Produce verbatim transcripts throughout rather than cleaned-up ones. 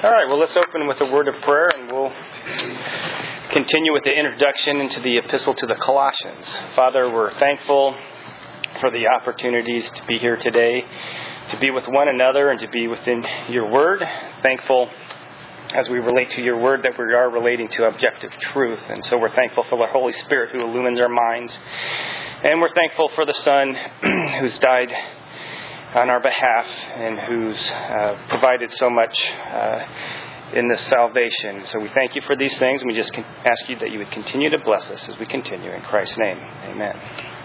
All right, well, let's open with a word of prayer, and we'll continue with the introduction into the epistle to the Colossians. Father, we're thankful for the opportunities to be here today, to be with one another and to be within your word. Thankful as we relate to your word that we are relating to objective truth. And so we're thankful for the Holy Spirit who illumines our minds. And we're thankful for the Son who's died on our behalf and who's uh, provided so much uh, in this salvation. So we thank you for these things, and we just can ask you that you would continue to bless us as we continue. In Christ's name, amen.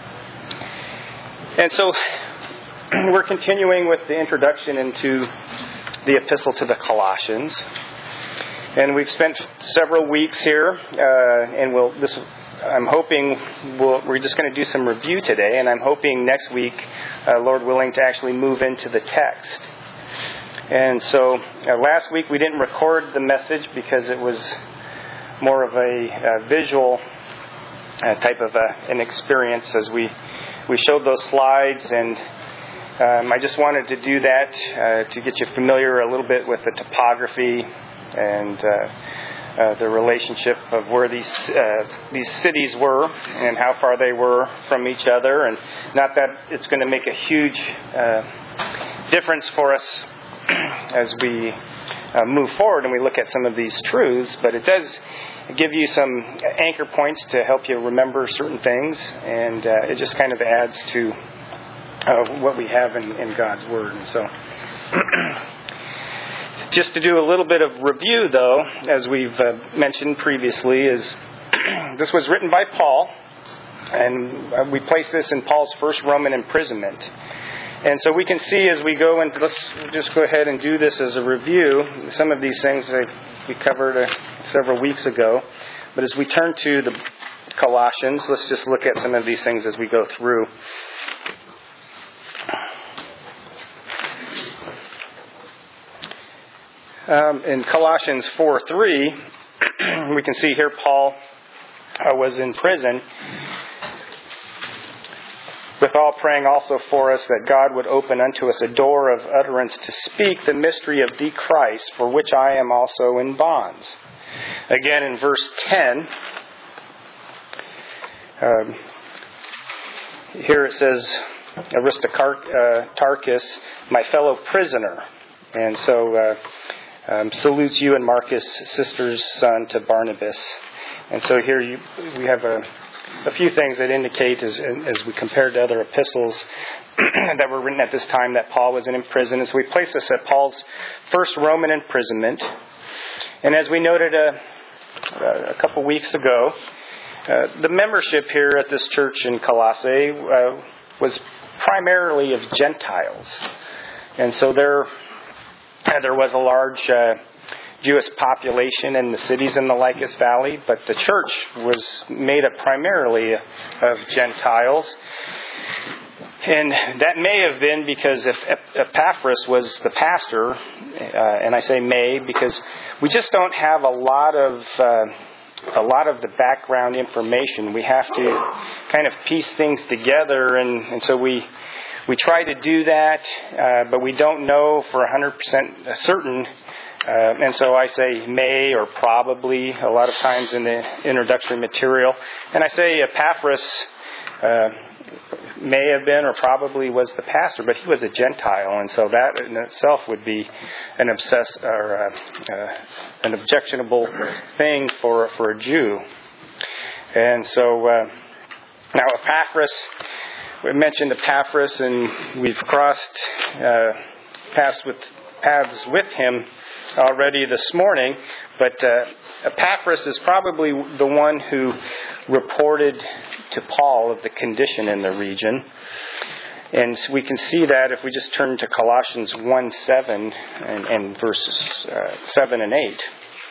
And so we're continuing with the introduction into the epistle to the Colossians. And we've spent several weeks here, uh, and we'll this I'm hoping we'll, we're just going to do some review today, and I'm hoping next week, uh, Lord willing, to actually move into the text. And so uh, last week we didn't record the message because it was more of a, a visual uh, type of a, an experience as we, we showed those slides, and um, I just wanted to do that uh, to get you familiar a little bit with the topography and uh, Uh, the relationship of where these uh, these cities were and how far they were from each other, and not that it's going to make a huge uh, difference for us as we uh, move forward and we look at some of these truths, but it does give you some anchor points to help you remember certain things, and uh, it just kind of adds to uh, what we have in, in God's Word. And so just to do a little bit of review, though, as we've uh, mentioned previously, is this was written by Paul, and uh, we place this in Paul's first Roman imprisonment. And so we can see as we go into, let's just go ahead and do this as a review. Some of these things that we covered uh, several weeks ago. But as we turn to the Colossians, let's just look at some of these things as we go through. Um, in Colossians four three, we can see here Paul uh, was in prison, withal praying also for us that God would open unto us a door of utterance to speak the mystery of the Christ, for which I am also in bonds. Again in verse ten, um, here it says, Aristarchus, my fellow prisoner. And so uh, Um, salutes you and Marcus, sister's son, to Barnabas. And so here you, we have a, a few things that indicate, as, as we compare to other epistles that were written at this time, that Paul was in prison. And so we place this at Paul's first Roman imprisonment. And as we noted a, a couple weeks ago, uh, the membership here at this church in Colossae uh, was primarily of Gentiles. And so there Uh, there was a large uh, Jewish population in the cities in the Lycus Valley, but the church was made up primarily of Gentiles. And that may have been because if Epaphras was the pastor, uh, and I say may because we just don't have a lot of uh, a lot of the background information. We have to kind of piece things together, and, and so we. We try to do that, uh, but we don't know for one hundred percent certain. Uh, and so I say may or probably a lot of times in the introductory material. And I say Epaphras uh, may have been or probably was the pastor, but he was a Gentile. And so that in itself would be an obsess or uh, uh, an objectionable thing for, for a Jew. And so uh, now Epaphras... We mentioned Epaphras, and we've crossed uh, paths with paths with him already this morning. But uh, Epaphras is probably the one who reported to Paul of the condition in the region. And so we can see that if we just turn to Colossians one seven and, and verses uh, seven and eight.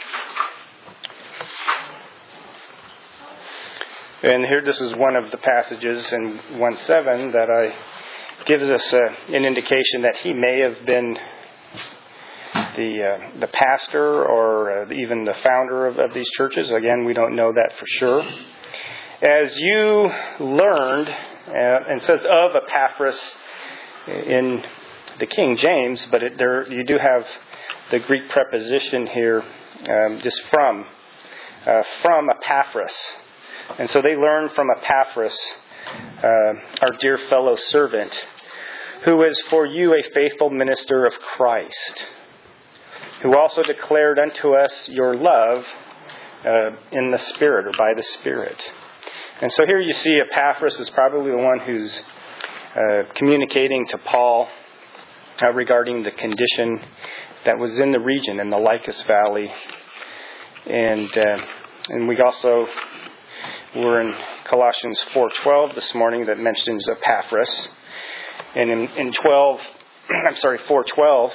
And here, this is one of the passages in one seven that I gives us a, an indication that he may have been the uh, the pastor or uh, even the founder of, of these churches. Again, we don't know that for sure. As you learned, uh, and it says of Epaphras in the King James, but it, there you do have the Greek preposition here, um, just from, uh, from Epaphras. And so they learned from Epaphras, uh, our dear fellow servant, who is for you a faithful minister of Christ, who also declared unto us your love uh, in the Spirit, or by the Spirit. And so here you see Epaphras is probably the one who's uh, communicating to Paul uh, regarding the condition that was in the region, in the Lycus Valley. And uh, and we also were in Colossians four twelve this morning that mentions Epaphras. And in, in twelve, I'm sorry, four twelve,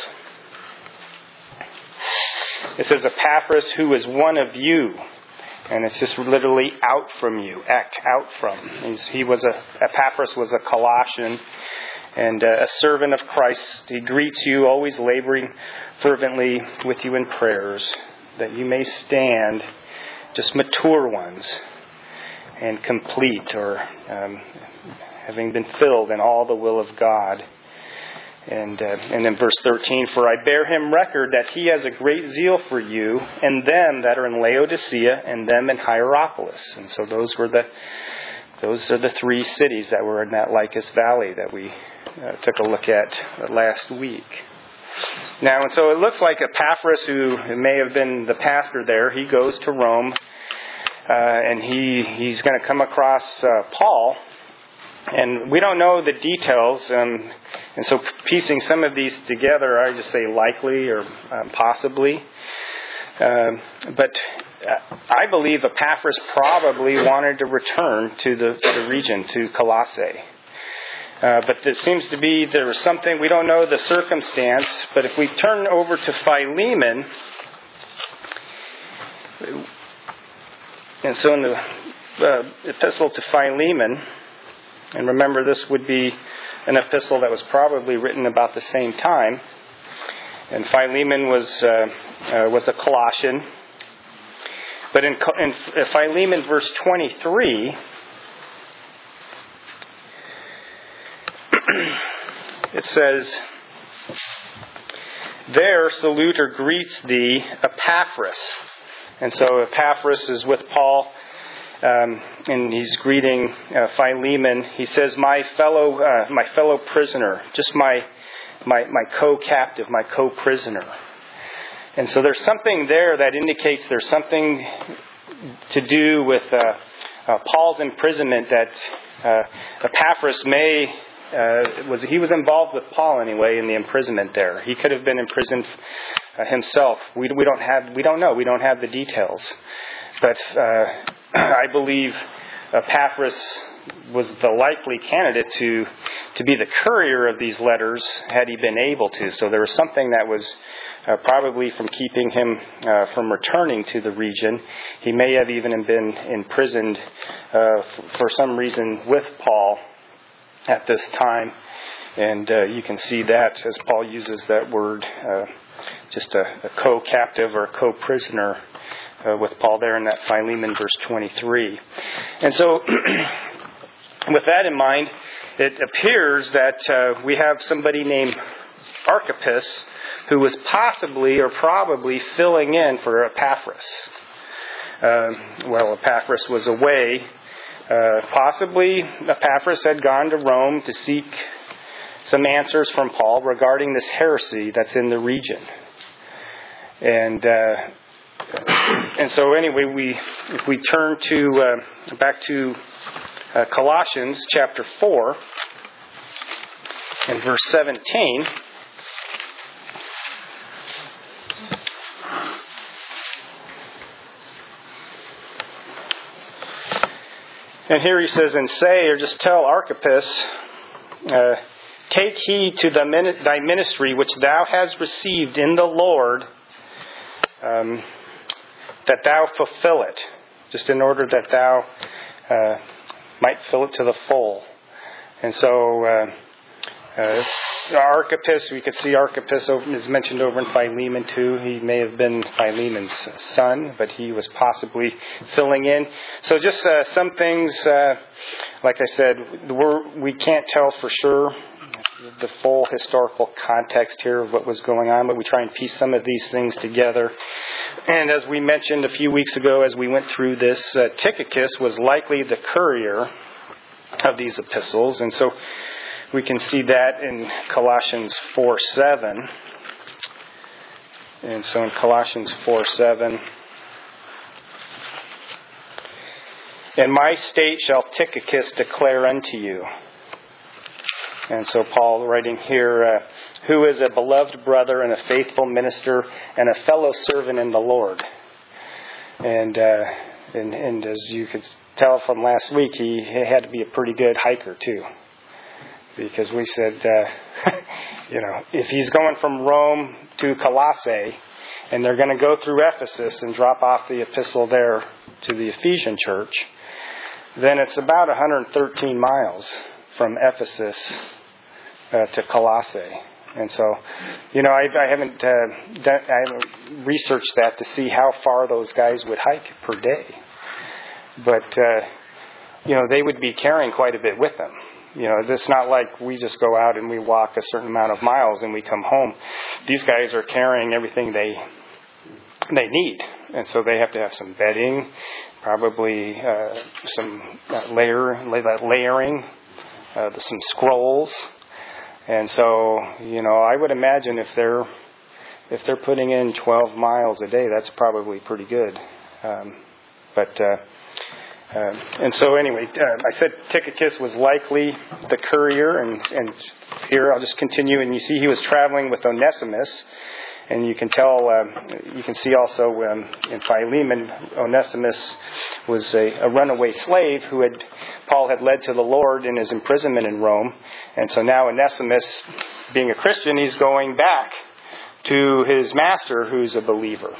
it says Epaphras, who is one of you. And it's just literally out from you, act out from. He's, he was a, Epaphras was a Colossian and a servant of Christ. He greets you, always laboring fervently with you in prayers, that you may stand just mature ones and complete, or um, having been filled in all the will of God. And uh, and in verse thirteen, for I bear him record that he has a great zeal for you, and them that are in Laodicea, and them in Hierapolis. And so those were the those are the three cities that were in that Lycus Valley that we uh, took a look at last week. Now, and so it looks like Epaphras, who may have been the pastor there, he goes to Rome, uh, and he he's going to come across uh, Paul. And we don't know the details, um, and so piecing some of these together, I just say likely or um, possibly. Um, but uh, I believe Epaphras probably wanted to return to the, the region, to Colossae. Uh, but there seems to be, there was something, we don't know the circumstance, but if we turn over to Philemon, and so in the uh, epistle to Philemon, and remember, this would be an epistle that was probably written about the same time. And Philemon was uh, uh, was a Colossian. But in, in Philemon, verse twenty-three, it says, there salute or greets thee Epaphras. And so Epaphras is with Paul. Um, and he's greeting uh, Philemon. He says, "My fellow, uh, my fellow prisoner, just my, my, my co-captive, my co-prisoner." And so there's something there that indicates there's something to do with uh, uh, Paul's imprisonment that uh, Epaphras may uh, was he was involved with Paul anyway in the imprisonment there. He could have been imprisoned uh, himself. We we don't have we don't know. We don't have the details, but. Uh, I believe Epaphras was the likely candidate to to be the courier of these letters had he been able to. So there was something that was uh, probably from keeping him uh, from returning to the region. He may have even been imprisoned uh, f- for some reason with Paul at this time. And uh, you can see that as Paul uses that word, uh, just a, a co-captive or a co-prisoner Uh, with Paul there in that Philemon verse twenty-three. And so with that in mind, it appears that uh, we have somebody named Archippus who was possibly or probably filling in for Epaphras. Uh, well, Epaphras was away. Uh, possibly Epaphras had gone to Rome to seek some answers from Paul regarding this heresy that's in the region. And uh, And so anyway, we if we turn to uh, back to uh, Colossians chapter four and verse seventeen. And here he says, "And say," or just tell Archippus, uh, "take heed to the min- thy ministry which thou hast received in the Lord, um, that thou fulfill it," just in order that thou uh, might fill it to the full. And so uh, uh, Archippus, we could see Archippus is mentioned over in Philemon too. He may have been Philemon's son, but he was possibly filling in. So just uh, some things, uh, like I said, we're, we can't tell for sure. the full historical context here of what was going on, but we try and piece some of these things together. And as we mentioned a few weeks ago as we went through this, uh, Tychicus was likely the courier of these epistles. And so we can see that in Colossians four seven. And so in Colossians four seven, "And my state shall Tychicus declare unto you." And so Paul writing here, uh, "who is a beloved brother and a faithful minister and a fellow servant in the Lord." And, uh, and, and as you could tell from last week, he, he had to be a pretty good hiker too. Because we said, uh, you know, if he's going from Rome to Colossae, and they're going to go through Ephesus and drop off the epistle there to the Ephesian church, then it's about one hundred thirteen miles from Ephesus uh, to Colossae. And so, you know, I, I haven't uh, done, I haven't researched that to see how far those guys would hike per day. But, uh, you know, they would be carrying quite a bit with them. You know, it's not like we just go out and we walk a certain amount of miles and we come home. These guys are carrying everything they they need. And so they have to have some bedding, probably uh, some uh, layer, layering, uh, some scrolls. And so, you know, I would imagine if they're if they're putting in twelve miles a day, that's probably pretty good. Um, but uh, uh, and so anyway, uh, I said Tychicus was likely the courier, and, and here I'll just continue. And you see, he was traveling with Onesimus, and you can tell, uh, you can see also um, in Philemon, Onesimus was a, a runaway slave who had Paul had led to the Lord in his imprisonment in Rome. And so now Onesimus, being a Christian, he's going back to his master who's a believer.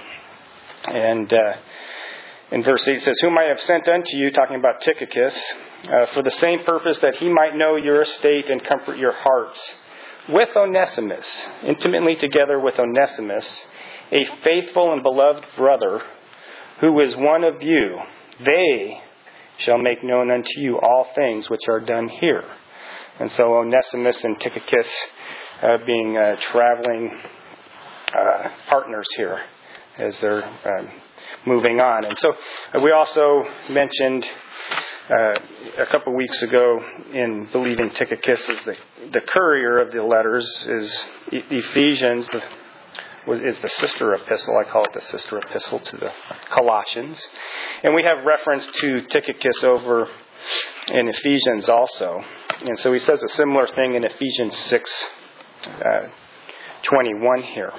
And uh, in verse eight it says, "Whom I have sent unto you," talking about Tychicus, uh, "for the same purpose that he might know your estate and comfort your hearts, with Onesimus, intimately together with Onesimus, a faithful and beloved brother, who is one of you. They shall make known unto you all things which are done here." And so Onesimus and Tychicus uh, being uh, traveling uh, partners here as they're uh, moving on. And so uh, we also mentioned uh, a couple weeks ago in believing Tychicus is the, the courier of the letters is e- Ephesians, the, is the sister epistle. I call it the sister epistle to the Colossians. And we have reference to Tychicus over in Ephesians also. And so he says a similar thing in Ephesians six uh, twenty-one here.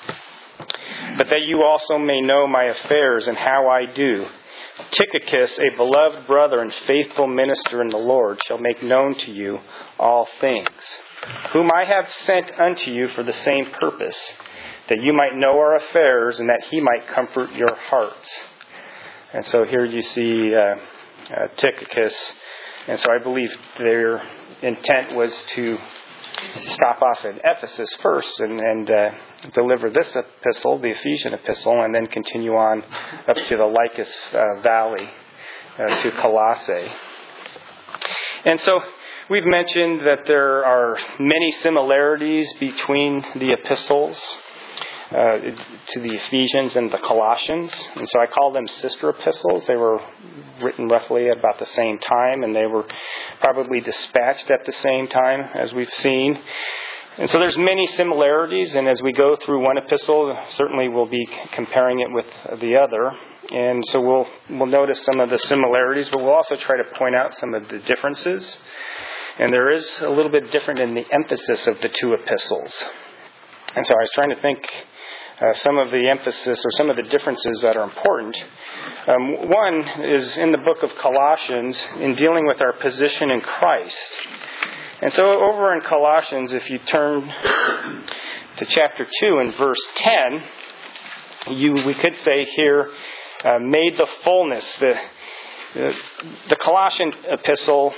"But that you also may know my affairs and how I do, Tychicus, a beloved brother and faithful minister in the Lord, shall make known to you all things, whom I have sent unto you for the same purpose, that you might know our affairs and that he might comfort your hearts." And so here you see uh, uh, Tychicus. And so I believe their intent was to stop off at Ephesus first and, and uh, deliver this epistle, the Ephesian epistle, and then continue on up to the Lycus uh, Valley uh, to Colossae. And so we've mentioned that there are many similarities between the epistles uh, to the Ephesians and the Colossians. And so I call them sister epistles. They were written roughly at about the same time, and they were probably dispatched at the same time, as we've seen. And so there's many similarities, and as we go through one epistle, certainly we'll be comparing it with the other. And so we'll we'll notice some of the similarities, but we'll also try to point out some of the differences. And there is a little bit different in the emphasis of the two epistles. And so I was trying to think Uh, some of the emphasis or some of the differences that are important. Um, one is in the book of Colossians in dealing with our position in Christ. And so over in Colossians, if you turn to chapter two and verse ten, you we could say here, uh, made the fullness. The, the, the Colossian epistle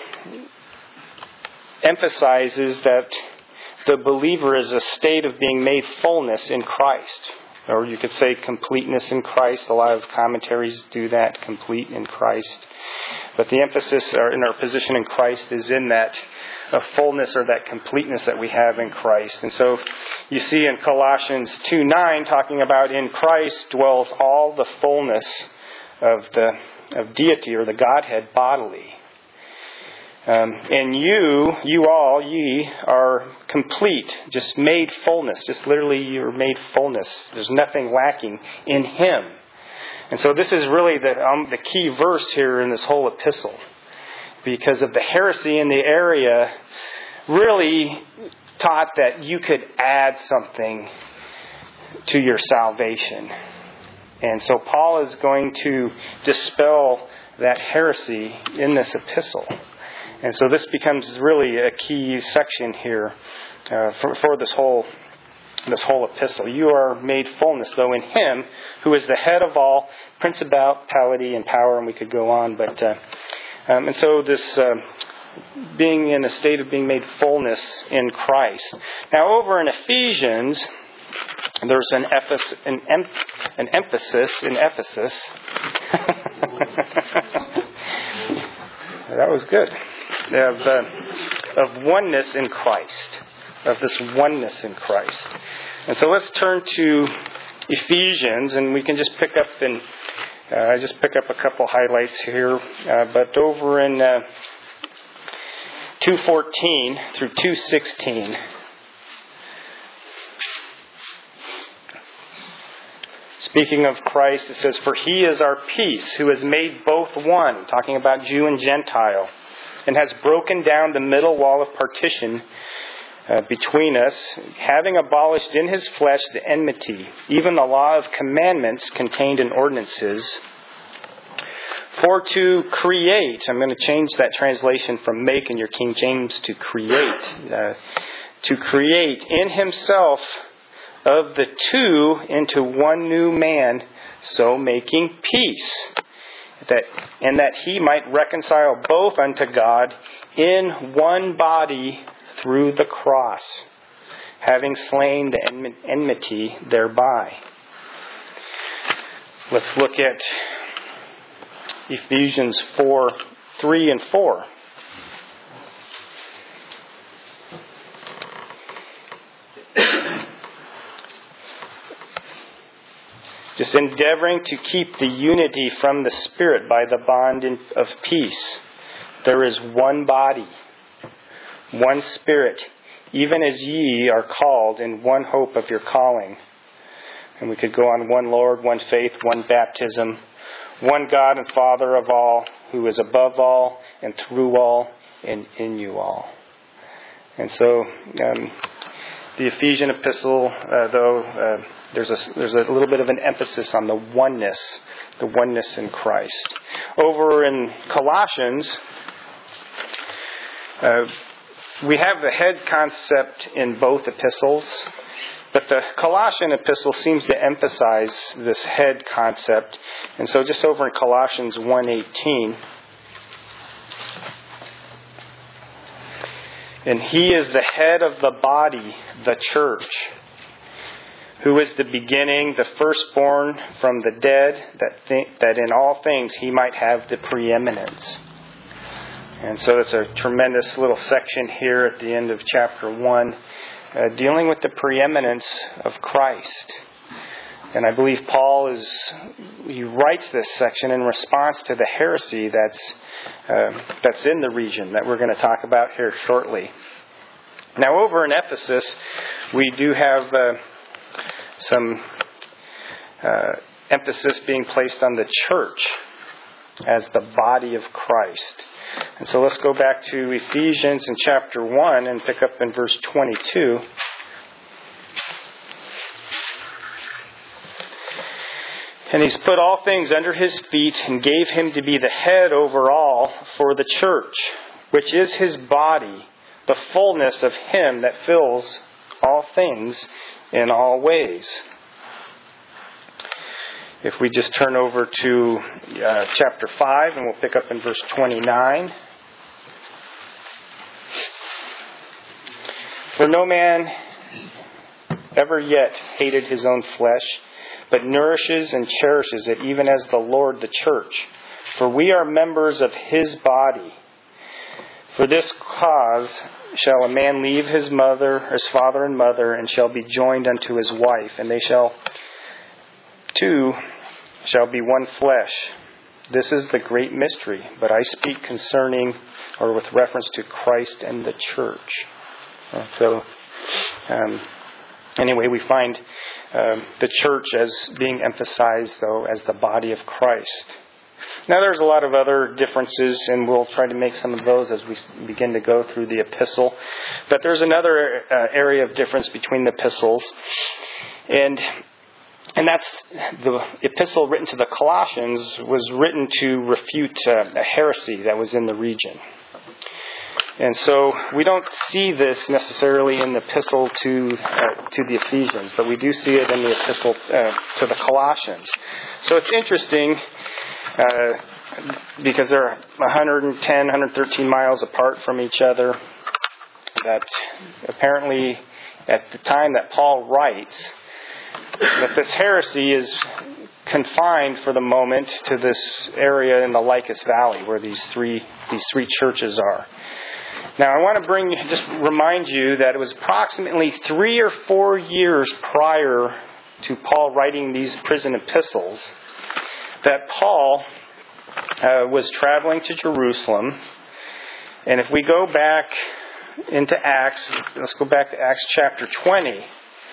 emphasizes that the believer is a state of being made fullness in Christ. Or you could say completeness in Christ. A lot of commentaries do that, complete in Christ. But the emphasis in our position in Christ is in that of fullness or that completeness that we have in Christ. And so you see in Colossians two nine talking about in Christ dwells all the fullness of the of deity or the Godhead bodily. Um, and you, you all, ye, are complete, just made fullness. Just literally you're made fullness. There's nothing lacking in Him. And so this is really the, um, the key verse here in this whole epistle. Because of the heresy in the area really taught that you could add something to your salvation. And so Paul is going to dispel that heresy in this epistle. And so this becomes really a key section here uh, for, for this whole this whole epistle. You are made fullness, though, in Him who is the head of all principality and power, and we could go on. But uh, um, and so this uh, being in a state of being made fullness in Christ. Now, over in Ephesians, there's an, ephes- an, em- an emphasis in Ephesus. That was good. Of, uh, of oneness in Christ. Of this oneness in Christ. And so let's turn to Ephesians, and we can just pick up in, uh, just pick up a couple highlights here. Uh, but over in uh, two fourteen through two sixteen. Speaking of Christ, it says, "For He is our peace, who has made both one," talking about Jew and Gentile, "and has broken down the middle wall of partition uh, between us, having abolished in His flesh the enmity, even the law of commandments contained in ordinances, for to create," I'm going to change that translation from make in your King James to create, uh, "to create in Himself of the two into one new man, so making peace, that and that He might reconcile both unto God in one body through the cross, having slain the enmity thereby." Let's look at Ephesians four, three and four. "Just endeavoring to keep the unity from the Spirit by the bond of peace. There is one body, one Spirit, even as ye are called in one hope of your calling." And we could go on: one Lord, one faith, one baptism, one God and Father of all, who is above all and through all and in you all. And so um, the Ephesian epistle, uh, though, uh, there's a there's a little bit of an emphasis on the oneness, the oneness in Christ. Over in Colossians, uh, we have the head concept in both epistles, but the Colossian epistle seems to emphasize this head concept. And so just over in Colossians one eighteen, "And He is the head of the body, the church, who is the beginning, the firstborn from the dead, that th- that in all things He might have the preeminence." And so it's a tremendous little section here at the end of chapter one, uh, dealing with the preeminence of Christ. And I believe Paul is, he writes this section in response to the heresy that's uh, that's in the region that we're going to talk about here shortly. Now, over in Ephesus, we do have uh, some uh, emphasis being placed on the church as the body of Christ. And so let's go back to Ephesians in chapter one and pick up in verse twenty-two. "And He's put all things under His feet and gave Him to be the head over all for the church, which is His body, the fullness of Him that fills all things in all ways." If we just turn over to uh, chapter five, and we'll pick up in verse twenty-nine. "For no man ever yet hated his own flesh, but nourishes and cherishes it, even as the Lord the church. For we are members of His body. For this cause shall a man leave his mother, his father and mother, and shall be joined unto his wife, and they shall two shall be one flesh. This is the great mystery, but I speak concerning or with reference to Christ and the church. Uh, so, um, anyway, we find um, the church as being emphasized, though, as the body of Christ. Now, there's a lot of other differences, and we'll try to make some of those as we begin to go through the epistle. But there's another uh, area of difference between the epistles, and and that's the epistle written to the Colossians was written to refute uh, a heresy that was in the region. And so we don't see this necessarily in the epistle to uh, to the Ephesians, but we do see it in the epistle uh, to the Colossians. So it's interesting uh, because they're one hundred ten, one hundred thirteen miles apart from each other, that apparently at the time that Paul writes, that this heresy is confined for the moment to this area in the Lycus Valley where these three these three churches are. Now, I want to bring, just remind you that it was approximately three or four years prior to Paul writing these prison epistles that Paul uh, was traveling to Jerusalem. And if we go back into Acts, let's go back to Acts chapter twenty.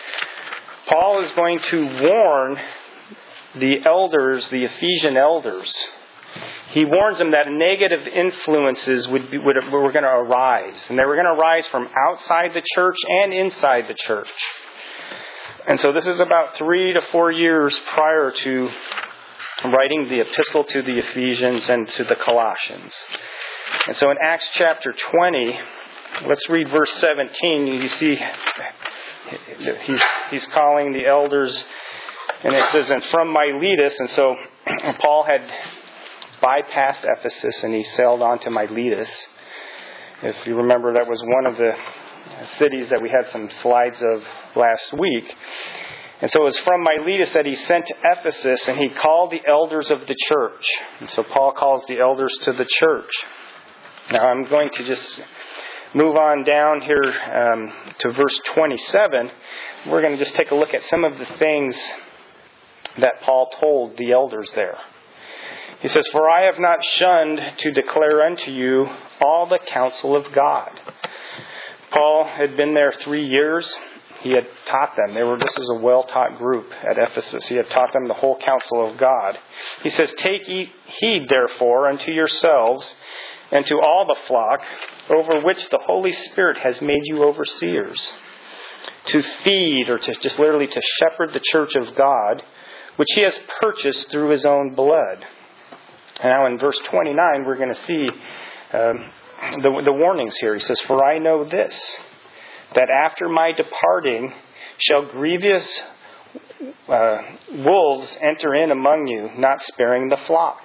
Paul is going to warn the elders, the Ephesian elders. He warns them that negative influences would be, would, were going to arise. And they were going to arise from outside the church and inside the church. And so this is about three to four years prior to writing the epistle to the Ephesians and to the Colossians. And so in Acts chapter twenty, let's read verse seventeen. You see, he's, he's calling the elders, and it says, and from Miletus, and so Paul had bypassed Ephesus and he sailed on to Miletus. If you remember, that was one of the cities that we had some slides of last week. And so it was from Miletus that he sent to Ephesus, and he called the elders of the church. And so Paul calls the elders to the church. Now I'm going to just move on down here um, to verse twenty-seven. We're going to just take a look at some of the things that Paul told the elders there. He says, for I have not shunned to declare unto you all the counsel of God. Paul had been there three years. He had taught them. They were, this is a well-taught group at Ephesus. He had taught them the whole counsel of God. He says, take heed therefore unto yourselves and to all the flock over which the Holy Spirit has made you overseers, to feed, or to just literally to shepherd the church of God, which he has purchased through his own blood. Now in verse twenty-nine, we're going to see um, the, the warnings here. He says, for I know this, that after my departing shall grievous uh, wolves enter in among you, not sparing the flock.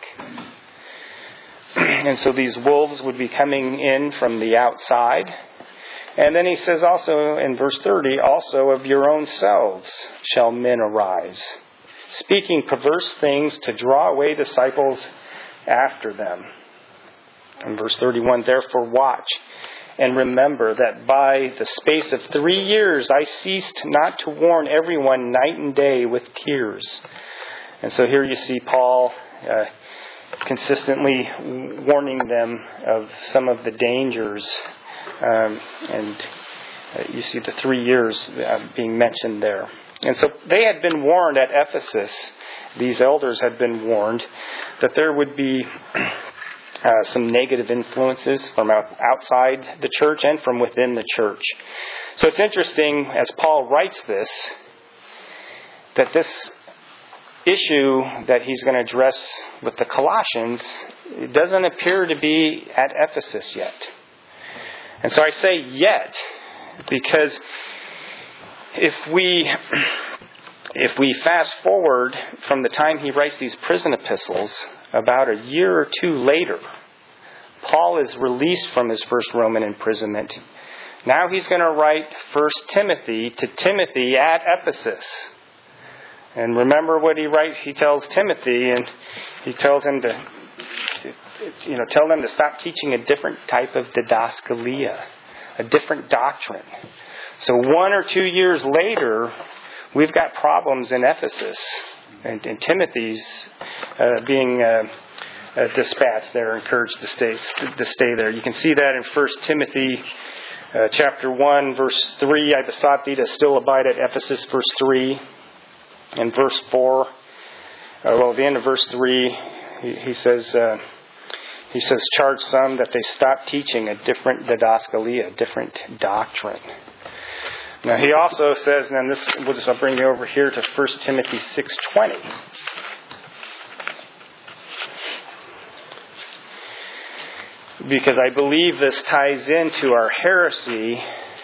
And so these wolves would be coming in from the outside. And then he says also in verse thirty, also of your own selves shall men arise, speaking perverse things to draw away disciples after them. In verse thirty-one, therefore watch and remember that by the space of three years I ceased not to warn everyone night and day with tears. And so here you see Paul uh, consistently warning them of some of the dangers. Um, and uh, you see the three years uh, being mentioned there. And so they had been warned at Ephesus. These elders had been warned that there would be uh, some negative influences from outside the church and from within the church. So it's interesting, as Paul writes this, that this issue that he's going to address with the Colossians, it doesn't appear to be at Ephesus yet. And so I say yet, because if we if we fast forward from the time he writes these prison epistles, about a year or two later, Paul is released from his first Roman imprisonment. Now he's going to write First Timothy to Timothy at Ephesus. And remember what he writes, he tells Timothy, and he tells him to, to you know, tell them to stop teaching a different type of didaskalia. a different doctrine. So one or two years later, we've got problems in Ephesus. And, and Timothy's uh, being uh, uh, dispatched there, encouraged to stay, to stay there. You can see that in First Timothy uh, chapter one, verse three. I besought thee to still abide at Ephesus, verse three. And verse four, uh, well, at the end of verse three, he, he says... Uh, He says, charge some that they stop teaching a different didaskalia, a different doctrine. Now he also says, and this we'll just I'll bring you over here to First Timothy six twenty. Because I believe this ties into our heresy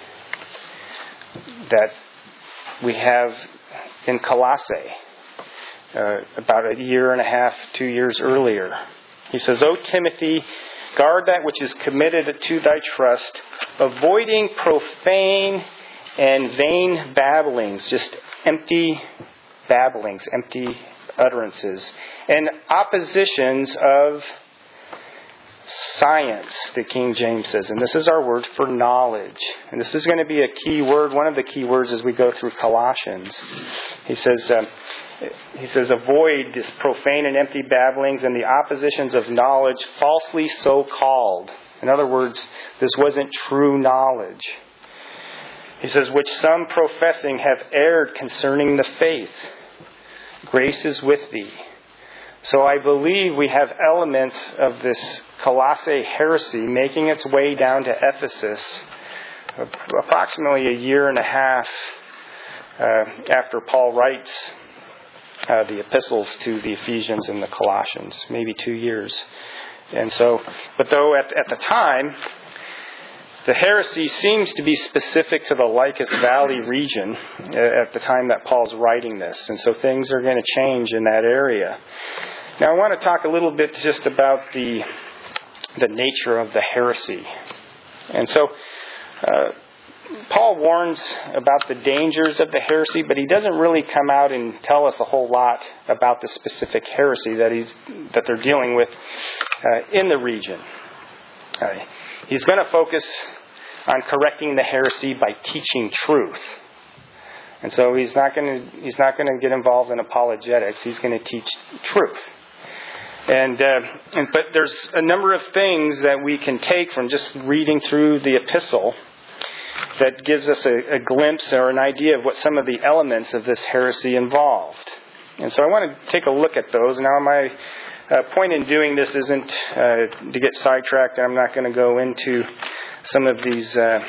that we have in Colossae uh, about a year and a half, two years earlier. He says, O Timothy, guard that which is committed to thy trust, avoiding profane and vain babblings, just empty babblings, empty utterances, and oppositions of science, the King James says. And this is our word for knowledge. And this is going to be a key word, one of the key words as we go through Colossians. He says... Um, He says, avoid this profane and empty babblings and the oppositions of knowledge falsely so called. In other words, this wasn't true knowledge. He says, which some professing have erred concerning the faith. Grace is with thee. So I believe we have elements of this Colossae heresy making its way down to Ephesus approximately a year and a half uh, after Paul writes Uh, the epistles to the Ephesians and the Colossians, maybe two years. And so, but though at, at the time, the heresy seems to be specific to the Lycus Valley region at the time that Paul's writing this. And so things are going to change in that area. Now I want to talk a little bit just about the the nature of the heresy. And so, uh, Paul warns about the dangers of the heresy, but he doesn't really come out and tell us a whole lot about the specific heresy that he's that they're dealing with uh, in the region. Uh, he's going to focus on correcting the heresy by teaching truth, and so he's not going to he's not going to get involved in apologetics. He's going to teach truth. And, uh, and but there's a number of things that we can take from just reading through the epistle that gives us a, a glimpse or an idea of what some of the elements of this heresy involved. And so I want to take a look at those. Now my uh, point in doing this isn't uh, to get sidetracked. I'm not going to go into some of these uh,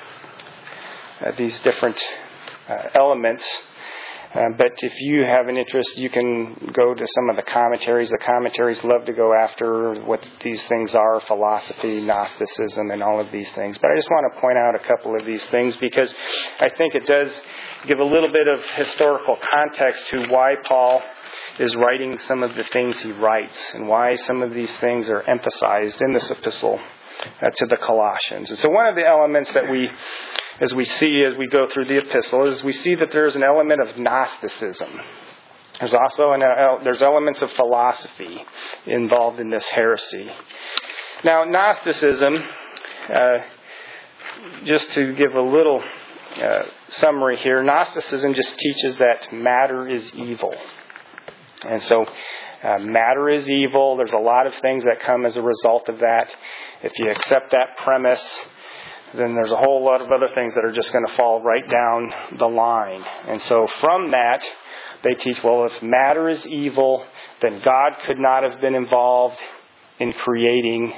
uh, these different uh, elements. Uh, but if you have an interest, you can go to some of the commentaries. The commentaries love to go after what these things are, philosophy, Gnosticism, and all of these things. But I just want to point out a couple of these things because I think it does give a little bit of historical context to why Paul is writing some of the things he writes and why some of these things are emphasized in this epistle uh, to the Colossians. And so one of the elements that we as we see as we go through the epistle is we see that there's an element of Gnosticism. There's also an, uh, there's elements of philosophy involved in this heresy. Now, Gnosticism, uh, just to give a little uh, summary here, Gnosticism just teaches that matter is evil. And so uh, matter is evil. There's a lot of things that come as a result of that. If you accept that premise, then there's a whole lot of other things that are just going to fall right down the line. And so from that, they teach, well, if matter is evil, then God could not have been involved in creating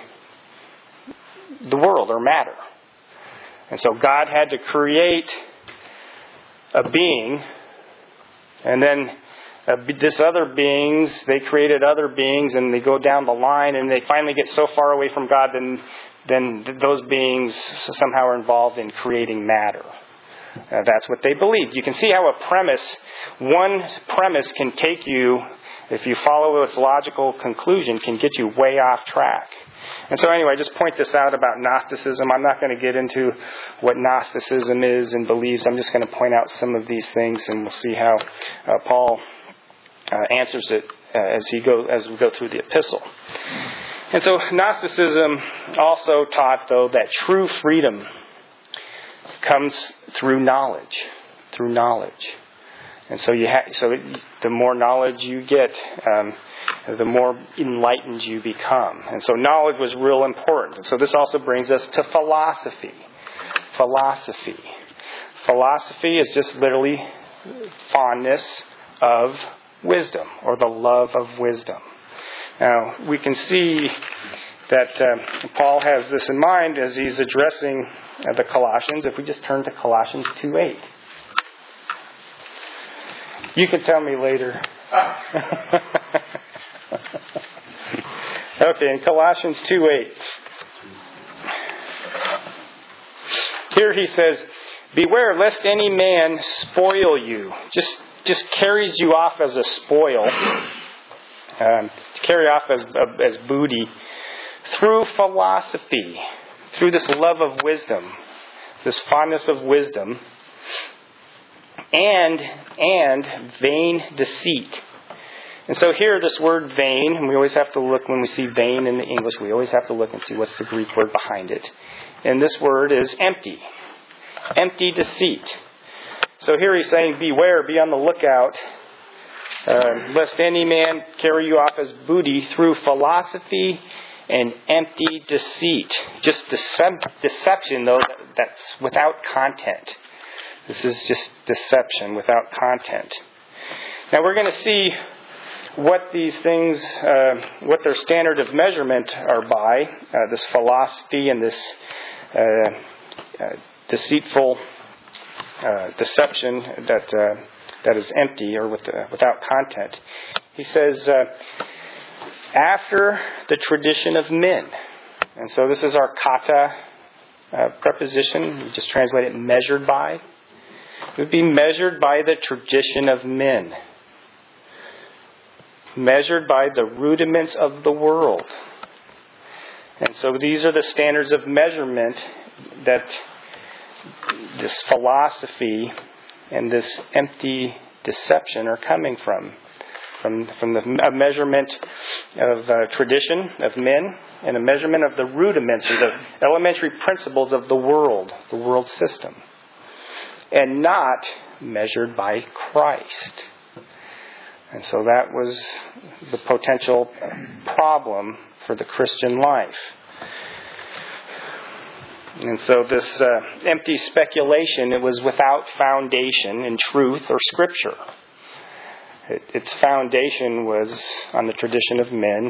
the world or matter. And so God had to create a being, and then uh, this other beings, they created other beings, and they go down the line, and they finally get so far away from God, then then those beings somehow are involved in creating matter. Uh, that's what they believed. You can see how a premise, one premise can take you, if you follow its logical conclusion, can get you way off track. And so anyway, I just point this out about Gnosticism. I'm not going to get into what Gnosticism is and believes. I'm just going to point out some of these things, and we'll see how uh, Paul uh, answers it uh, as he go as we go through the epistle. And so Gnosticism also taught, though, that true freedom comes through knowledge, through knowledge. And so you ha- so it, the more knowledge you get, um, the more enlightened you become. And so knowledge was real important. And so this also brings us to philosophy. Philosophy. Philosophy is just literally fondness of wisdom, or the love of wisdom. Now, we can see that uh, Paul has this in mind as he's addressing uh, the Colossians. If we just turn to Colossians two eight. You can tell me later. Okay, in Colossians two eight. Here he says, beware lest any man spoil you. Just just carries you off as a spoil. Um, to carry off as, as booty. Through philosophy. Through this love of wisdom. This fondness of wisdom. And, and vain deceit. And so here, this word vain, and we always have to look, when we see vain in the English, we always have to look and see what's the Greek word behind it. And this word is empty. Empty deceit. So here he's saying, beware, be on the lookout, uh, lest any man carry you off as booty through philosophy and empty deceit. Just decep- deception, though, that's without content. This is just deception without content. Now we're going to see what these things, uh, what their standard of measurement are by, uh, this philosophy and this uh, uh, deceitful uh, deception that uh, that is empty or with, uh, without content. He says, uh, after the tradition of men. And so this is our kata uh, preposition. We just translate it measured by. It would be measured by the tradition of men. Measured by the rudiments of the world. And so these are the standards of measurement that this philosophy and this empty deception are coming from. From, from the, a measurement of uh, tradition of men and a measurement of the rudiments or the elementary principles of the world, the world system. And not measured by Christ. And so that was the potential problem for the Christian life. And so this uh, empty speculation, it was without foundation in truth or Scripture. It, its foundation was on the tradition of men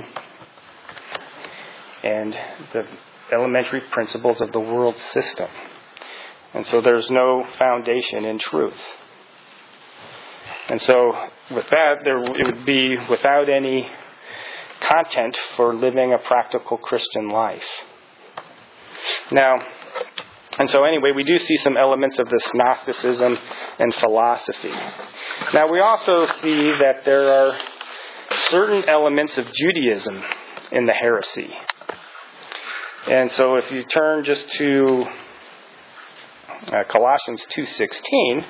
and the elementary principles of the world system. And so there's no foundation in truth. And so with that, there it would be without any content for living a practical Christian life. Now, and so anyway, we do see some elements of this Gnosticism and philosophy. Now, we also see that there are certain elements of Judaism in the heresy. And so if you turn just to uh, Colossians two sixteen,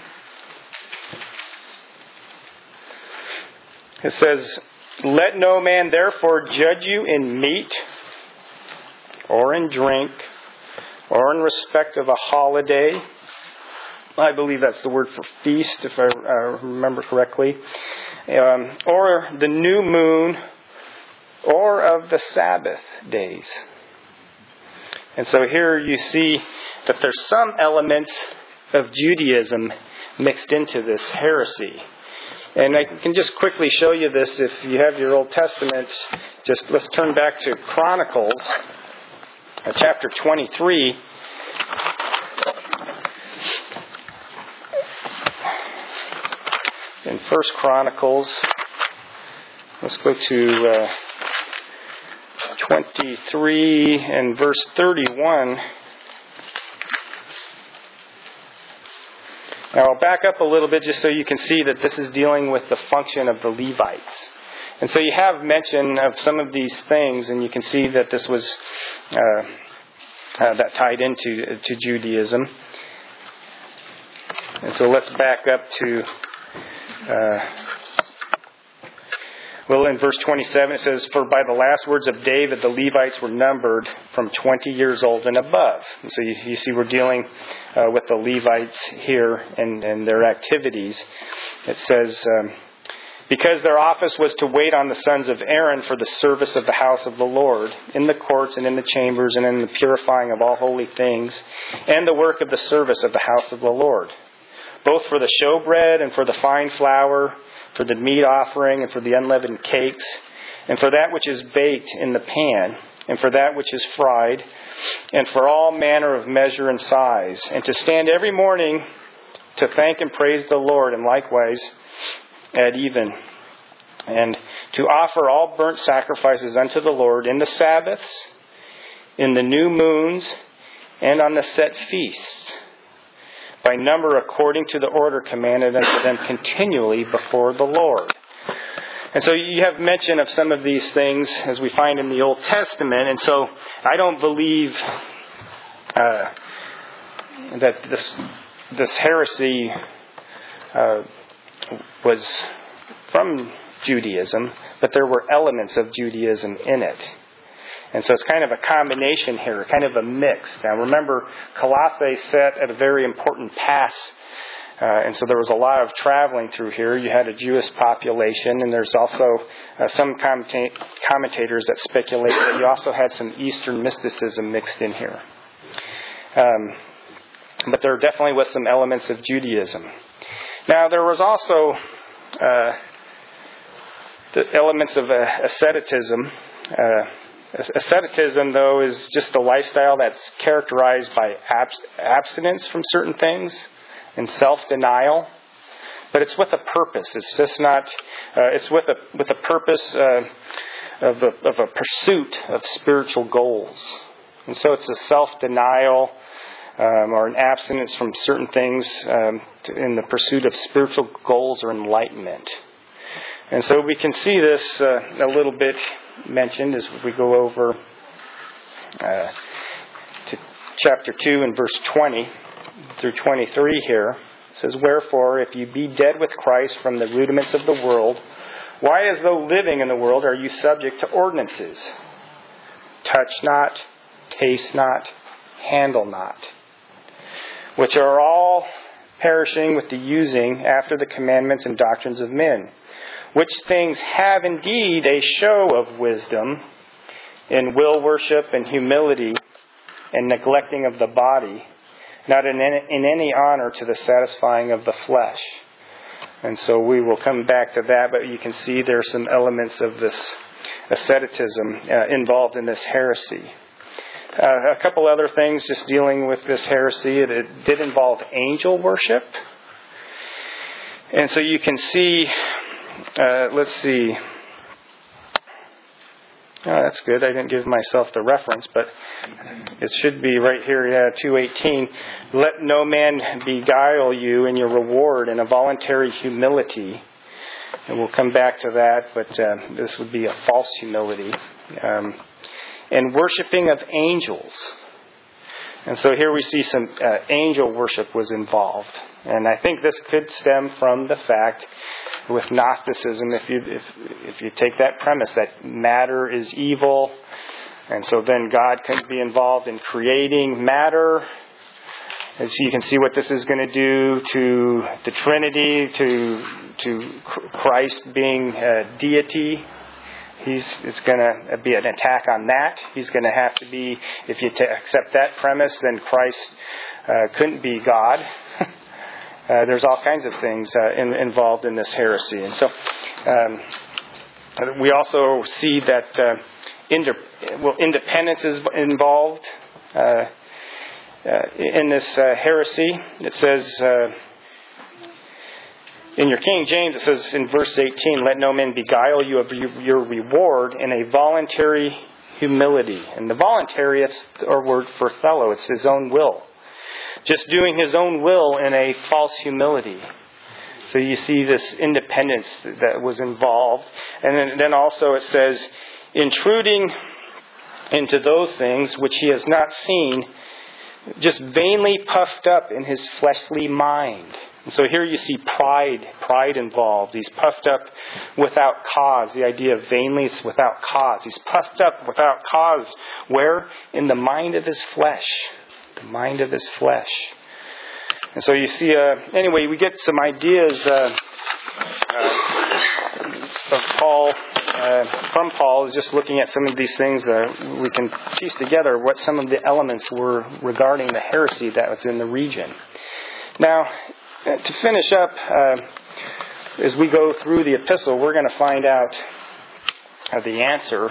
it says, let no man therefore judge you in meat or in drink or in respect of a holiday. I believe that's the word for feast, if I uh, remember correctly. Um, or the new moon, or of the Sabbath days. And so here you see that there's some elements of Judaism mixed into this heresy. And I can just quickly show you this if you have your Old Testament. Just let's turn back to Chronicles, uh, chapter twenty-three. In First Chronicles, let's go to uh, twenty-three and verse thirty-one. Now I'll back up a little bit just so you can see that this is dealing with the function of the Levites. And so you have mention of some of these things, and you can see that this was uh, uh, that tied into to Judaism. And so let's back up to uh, Well, in verse twenty-seven it says, "For by the last words of David, the Levites were numbered from twenty years old and above." And so you, you see we're dealing uh, with the Levites here and, and their activities. It says, um, "Because their office was to wait on the sons of Aaron for the service of the house of the Lord, in the courts and in the chambers and in the purifying of all holy things, and the work of the service of the house of the Lord, both for the showbread and for the fine flour, for the meat offering and for the unleavened cakes, and for that which is baked in the pan, and for that which is fried, and for all manner of measure and size, and to stand every morning to thank and praise the Lord, and likewise at even, and to offer all burnt sacrifices unto the Lord in the Sabbaths, in the new moons, and on the set feasts, by number according to the order commanded unto them continually before the Lord." And so you have mention of some of these things as we find in the Old Testament. And so I don't believe uh, that this this heresy uh, was from Judaism, but there were elements of Judaism in it. And so it's kind of a combination here, kind of a mix. Now remember, Colossae sat at a very important pass, uh, and so there was a lot of traveling through here. You had a Jewish population, and there's also uh, some commenta- commentators that speculate that you also had some Eastern mysticism mixed in here. Um, but there definitely was some elements of Judaism. Now there was also uh, the elements of uh, asceticism. Uh, Asceticism, though, is just a lifestyle that's characterized by abs- abstinence from certain things and self-denial. But it's with a purpose. It's just not. Uh, it's with a with a purpose uh, of a of a pursuit of spiritual goals. And so it's a self-denial um, or an abstinence from certain things um, in the pursuit of spiritual goals or enlightenment. And so we can see this uh, a little bit mentioned as we go over uh, to chapter two and verse twenty through twenty-three here. It says, "Wherefore, if you be dead with Christ from the rudiments of the world, why as though living in the world are you subject to ordinances? Touch not, taste not, handle not, which are all perishing with the using after the commandments and doctrines of men, which things have indeed a show of wisdom in will worship and humility and neglecting of the body, not in any, in any honor to the satisfying of the flesh." And so we will come back to that, but you can see there are some elements of this asceticism uh, involved in this heresy. Uh, a couple other things just dealing with this heresy. It, it did involve angel worship. And so you can see... Uh, let's see. Oh, that's good. I didn't give myself the reference, but it should be right here, yeah, two eighteen. "Let no man beguile you in your reward in a voluntary humility." And we'll come back to that, but uh, this would be a false humility. Um, "and worshiping of angels." And so here we see some uh, angel worship was involved. And I think this could stem from the fact with Gnosticism, if you if if you take that premise that matter is evil, and so then God couldn't be involved in creating matter. And so you can see what this is going to do to the Trinity, to to Christ being a deity. He's it's going to be an attack on that. He's going to have to be, if you t- accept that premise, then Christ uh, couldn't be God. Uh, there's all kinds of things uh, in, involved in this heresy. And so um, we also see that uh, ind- well, independence is involved uh, uh, in this uh, heresy. It says, uh, in your King James, it says in verse eighteen, "Let no man beguile you of your reward in a voluntary humility." And the voluntary, it's our word for fellow. It's his own will. Just doing his own will in a false humility. So you see this independence that was involved. And then, then also it says, "Intruding into those things which he has not seen, just vainly puffed up in his fleshly mind." And so here you see pride, pride involved. He's puffed up without cause. The idea of vainly is without cause. He's puffed up without cause. Where? In the mind of his flesh. The mind of his flesh. And so you see, uh, anyway, we get some ideas uh, uh, of Paul, uh, from Paul, is just looking at some of these things. Uh, we can piece together what some of the elements were regarding the heresy that was in the region. Now, to finish up, uh, as we go through the epistle, we're going to find out uh, the answer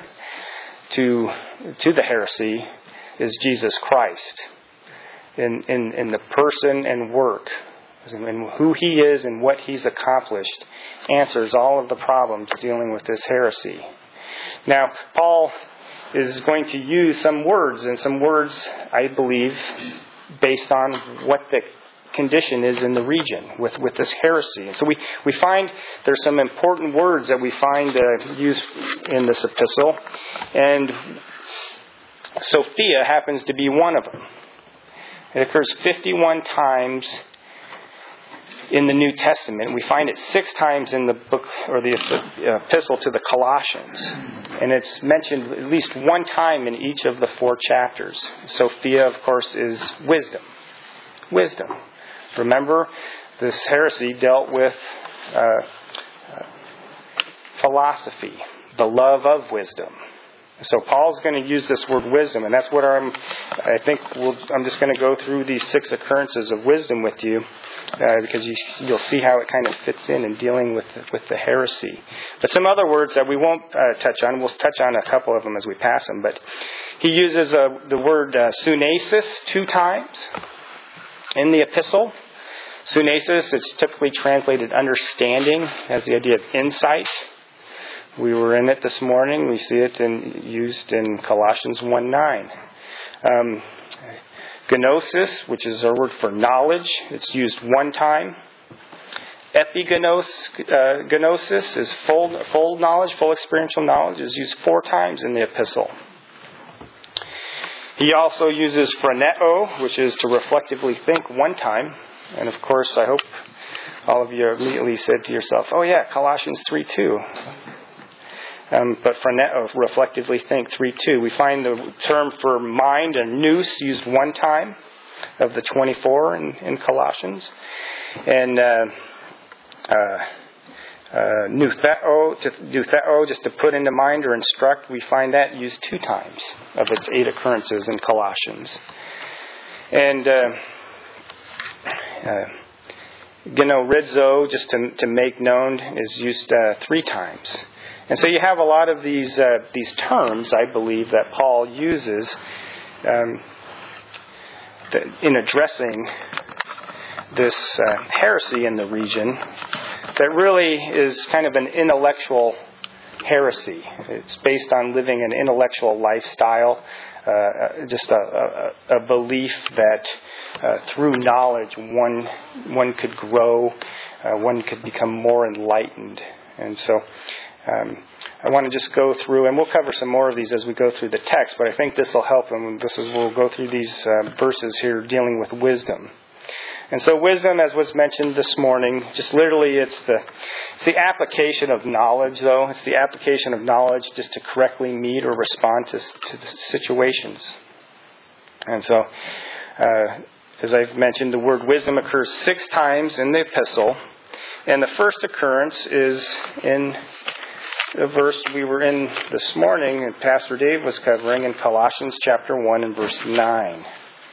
to to the heresy is Jesus Christ in, in, in the person and work, and who He is and what He's accomplished answers all of the problems dealing with this heresy. Now, Paul is going to use some words, and some words, I believe, based on what the condition is in the region with, with this heresy. And so we, we find there's some important words that we find uh, used in this epistle. And Sophia happens to be one of them. It occurs fifty-one times in the New Testament. We find it six times in the book or the epistle to the Colossians. And it's mentioned at least one time in each of the four chapters. Sophia, of course, is wisdom. Wisdom. Remember, this heresy dealt with uh, uh, philosophy, the love of wisdom. So Paul's going to use this word wisdom, and that's what I'm. I think we'll, I'm just going to go through these six occurrences of wisdom with you, uh, because you, you'll see how it kind of fits in in dealing with the, with the heresy. But some other words that we won't uh, touch on. We'll touch on a couple of them as we pass them. But he uses uh, the word uh, sunesis two times in the epistle. Sunesis, it's typically translated understanding, has the idea of insight. We were in it this morning. We see it in, used in Colossians one nine. Um, gnosis, which is our word for knowledge, it's used one time. Epignosis uh, gnosis is full, full knowledge, full experiential knowledge, is used four times in the epistle. He also uses phroneo, which is to reflectively think, one time. And of course, I hope all of you immediately said to yourself, oh yeah, Colossians three two. Um, but phroneo, reflectively think, three two. We find the term for mind, a nous, used one time of the twenty-four in, in Colossians. And uh, uh, uh, noutheo, to, noutheo, just to put into mind or instruct, we find that used two times of its eight occurrences in Colossians. And uh, uh, gnorizo, just to, to make known, is used uh, three times. And so you have a lot of these uh, these terms, I believe, that Paul uses um, that in addressing this uh, heresy in the region that really is kind of an intellectual heresy. It's based on living an intellectual lifestyle, uh, just a, a, a belief that uh, through knowledge one one could grow, uh, one could become more enlightened. And so um, I want to just go through, and we'll cover some more of these as we go through the text, but I think this will help, and this is we'll go through these uh, verses here dealing with wisdom. And so wisdom, as was mentioned this morning, just literally it's the it's the application of knowledge, though. It's the application of knowledge just to correctly meet or respond to, to the situations. And so, uh, as I've mentioned, the word wisdom occurs six times in the epistle. And the first occurrence is in the verse we were in this morning, and Pastor Dave was covering in Colossians chapter one and verse nine.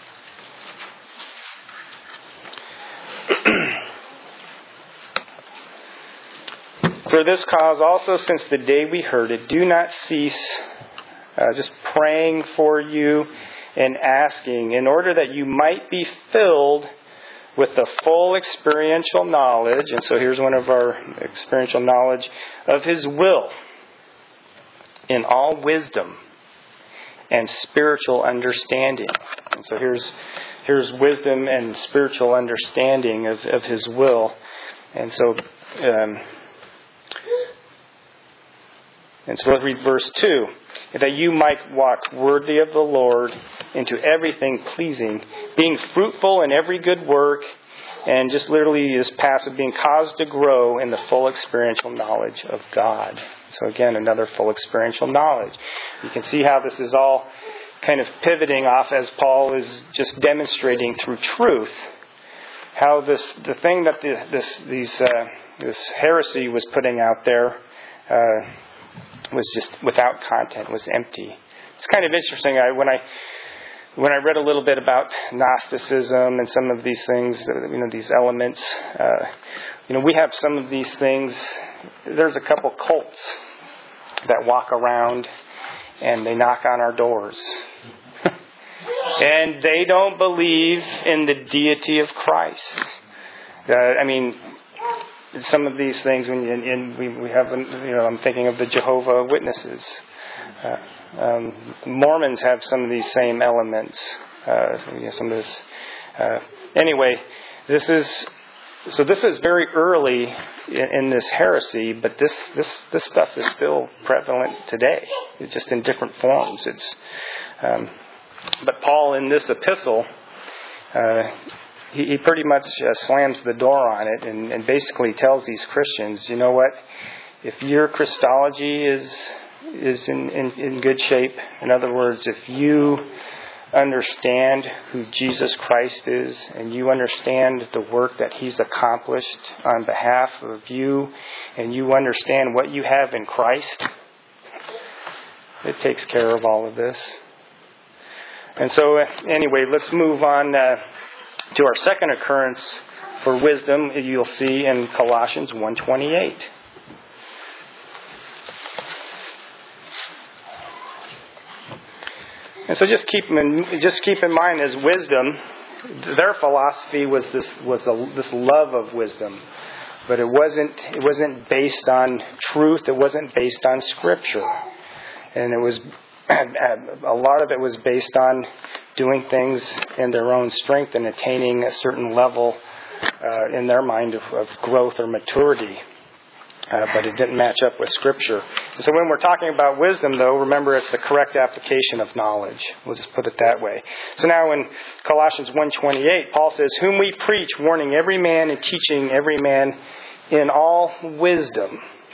For this cause also, since the day we heard it, do not cease uh, just praying for you and asking, in order that you might be filled with the full experiential knowledge. And so here's one of our experiential knowledge of His will in all wisdom and spiritual understanding. And so here's here's wisdom and spiritual understanding of, of His will. And so um, and so let's read verse two. That you might walk worthy of the Lord into everything pleasing, being fruitful in every good work, And just literally this passive, being caused to grow in the full experiential knowledge of God. So again, another full experiential knowledge. You can see how this is all kind of pivoting off as Paul is just demonstrating through truth how this the thing that the, this these uh, this heresy was putting out there uh, was just without content, was empty. It's kind of interesting. I, when I when I read a little bit about Gnosticism and some of these things, you know, these elements, uh, you know, we have some of these things. There's a couple cults that walk around and they knock on our doors. And they don't believe in the deity of Christ. Uh, I mean, some of these things, when you, and we, we have, you know, I'm thinking of the Jehovah Witnesses. Uh, um, Mormons have some of these same elements. Uh, you know, some of this. Uh, anyway, this is so. This is very early in, in this heresy, but this this this stuff is still prevalent today. It's just in different forms. It's. Um, But Paul, in this epistle, uh, he, he pretty much uh, slams the door on it and, and basically tells these Christians, you know what? If your Christology is is in, in, in good shape, in other words, if you understand who Jesus Christ is and you understand the work that He's accomplished on behalf of you and you understand what you have in Christ, it takes care of all of this. And so, anyway, let's move on uh, to our second occurrence for wisdom. You'll see in Colossians one twenty-eight. And so, just keep in, just keep in mind, as wisdom, their philosophy was this was a, this love of wisdom, but it wasn't it wasn't based on truth. It wasn't based on Scripture, and it was. A lot of it was based on doing things in their own strength and attaining a certain level uh, in their mind of, of growth or maturity. Uh, but it didn't match up with Scripture. And so when we're talking about wisdom, though, remember it's the correct application of knowledge. We'll just put it that way. So now in Colossians one twenty-eight, Paul says, "Whom we preach, warning every man and teaching every man in all wisdom,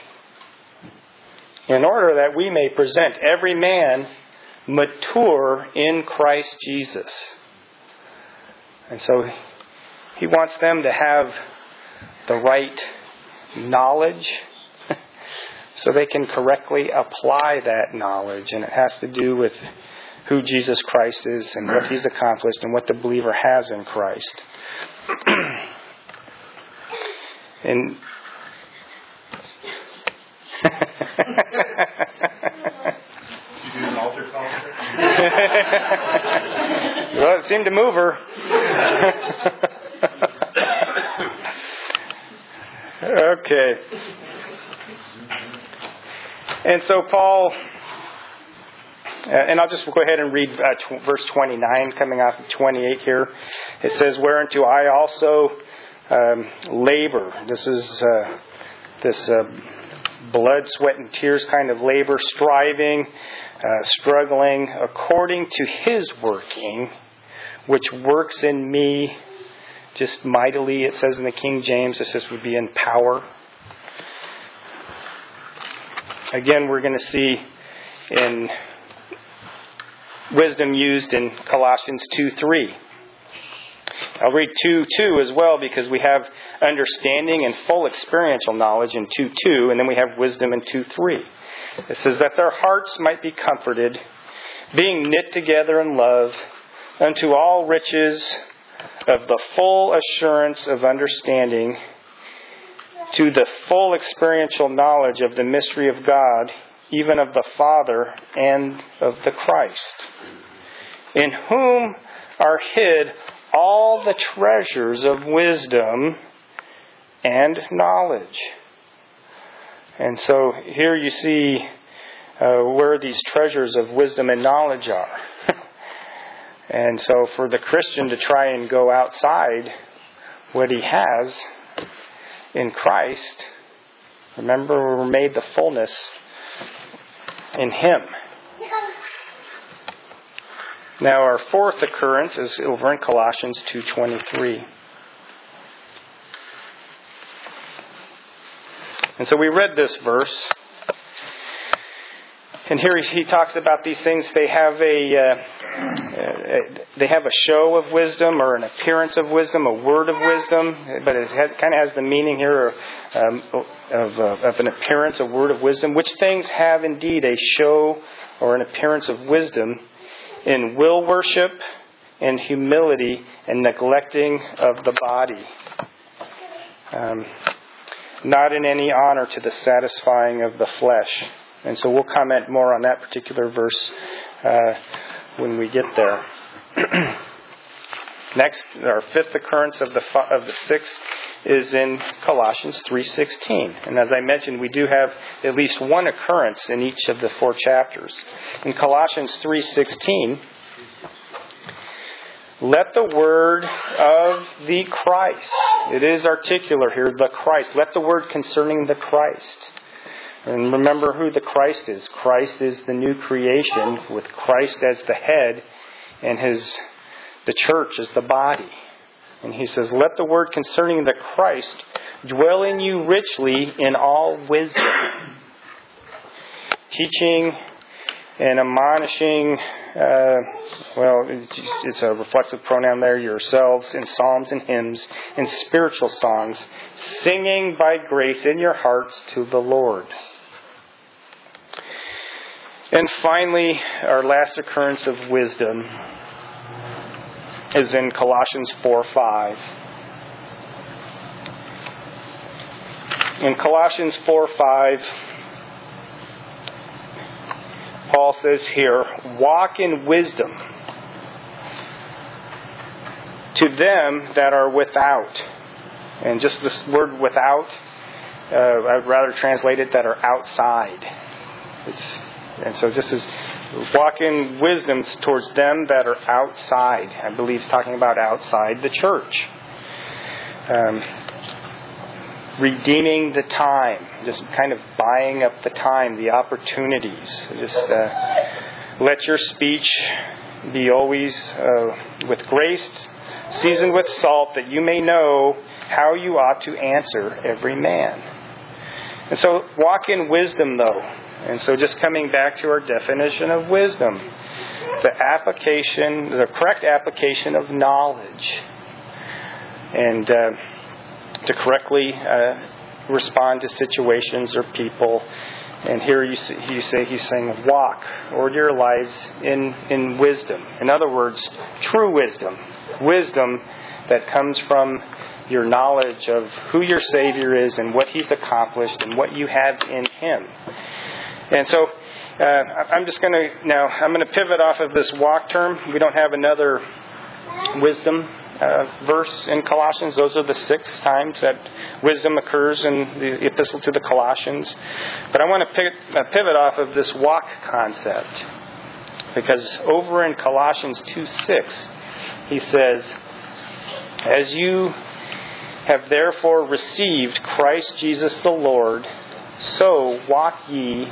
in order that we may present every man mature in Christ Jesus." And so he wants them to have the right knowledge so they can correctly apply that knowledge. And it has to do with who Jesus Christ is and what He's accomplished and what the believer has in Christ. And You do an altar call? Well, it seemed to move her. Okay. And so Paul, uh, and I'll just go ahead and read uh, tw- verse twenty-nine, coming off of twenty-eight here. It says, "Whereunto I also um, labor." This is uh, this uh, blood, sweat, and tears kind of labor, striving, uh, struggling, according to His working, which works in me just mightily. It says in the King James, this just would be in power. Again, we're going to see in wisdom used in Colossians two three. I'll read two two as well, because we have understanding and full experiential knowledge in two two, and then we have wisdom in two three. It says that their hearts might be comforted, being knit together in love, unto all riches of the full assurance of understanding, to the full experiential knowledge of the mystery of God, even of the Father and of the Christ, in whom are hid all the treasures of wisdom and knowledge. And so here you see uh, where these treasures of wisdom and knowledge are. And so for the Christian to try and go outside what he has in Christ, remember, we're made the fullness in Him. Now our fourth occurrence is over in Colossians two twenty-three. And so we read this verse. And here he talks about these things. They have a uh, they have a show of wisdom or an appearance of wisdom, a word of wisdom, but it has, kind of has the meaning here um, of, uh, of an appearance, a word of wisdom. Which things have indeed a show or an appearance of wisdom in will worship and humility and neglecting of the body, um, not in any honor to the satisfying of the flesh. And so we'll comment more on that particular verse uh, when we get there. Next, our fifth occurrence of the of the six is in Colossians three sixteen. And as I mentioned, we do have at least one occurrence in each of the four chapters. In Colossians three sixteen, let the word of the Christ, it is articular here, the Christ. Let the word concerning the Christ. And remember who the Christ is. Christ is the new creation with Christ as the head and his the church as the body. And he says, let the word concerning the Christ dwell in you richly in all wisdom, teaching and admonishing, uh, well, it's a reflexive pronoun there, yourselves in psalms and hymns, in spiritual songs, singing by grace in your hearts to the Lord. And finally, our last occurrence of wisdom is in Colossians four five. In Colossians four five, Paul says here, walk in wisdom to them that are without. And just this word without, uh, I would rather translate it that are outside. It's And so this is walk in wisdom towards them that are outside. I believe he's talking about outside the church. Um, redeeming the time. Just kind of buying up the time, the opportunities. Just uh, let your speech be always uh, with grace, seasoned with salt, that you may know how you ought to answer every man. And so walk in wisdom, though. And so just coming back to our definition of wisdom, the application, the correct application of knowledge, and uh, to correctly uh, respond to situations or people. And here you see, you say he's saying, walk, order your lives in, in wisdom. In other words, true wisdom. Wisdom that comes from your knowledge of who your Savior is and what He's accomplished and what you have in Him. And so uh, I'm just going to now I'm going to pivot off of this walk term. We don't have another wisdom uh, verse in Colossians. Those are the six times that wisdom occurs in the epistle to the Colossians. But I want to pick, uh, pivot off of this walk concept, because over in Colossians two six, he says, as you have therefore received Christ Jesus the Lord, so walk ye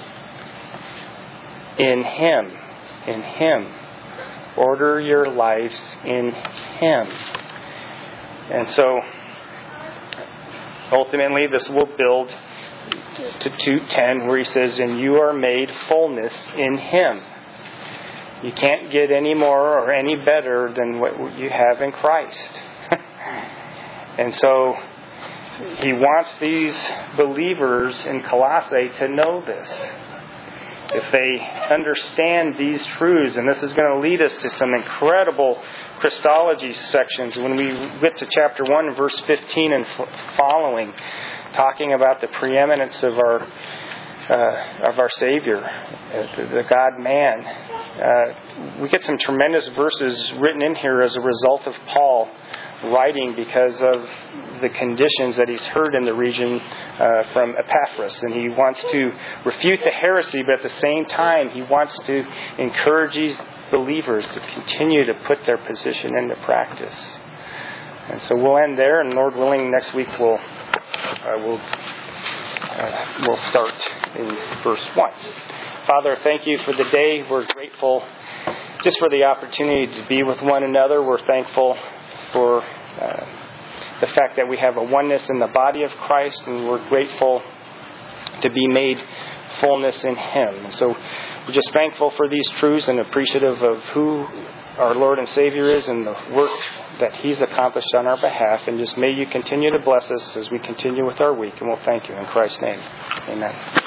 in Him. In Him. Order your lives in Him. And so, ultimately, this will build to two ten, where he says, and you are made fullness in Him. You can't get any more or any better than what you have in Christ. And so, he wants these believers in Colossae to know this. If they understand these truths, and this is going to lead us to some incredible Christology sections when we get to chapter one, verse fifteen and following, talking about the preeminence of our uh, of our Savior, the God-man. Uh, we get some tremendous verses written in here as a result of Paul writing because of the conditions that he's heard in the region uh, from Epaphras. And he wants to refute the heresy, but at the same time, he wants to encourage these believers to continue to put their position into practice. And so we'll end there, and Lord willing, next week we'll uh, we'll uh, we'll start in verse one. Father, thank you for the day. We're grateful just for the opportunity to be with one another. We're thankful for uh, the fact that we have a oneness in the body of Christ, and we're grateful to be made fullness in Him. And so we're just thankful for these truths and appreciative of who our Lord and Savior is and the work that He's accomplished on our behalf. And just may you continue to bless us as we continue with our week. And we'll thank you in Christ's name. Amen.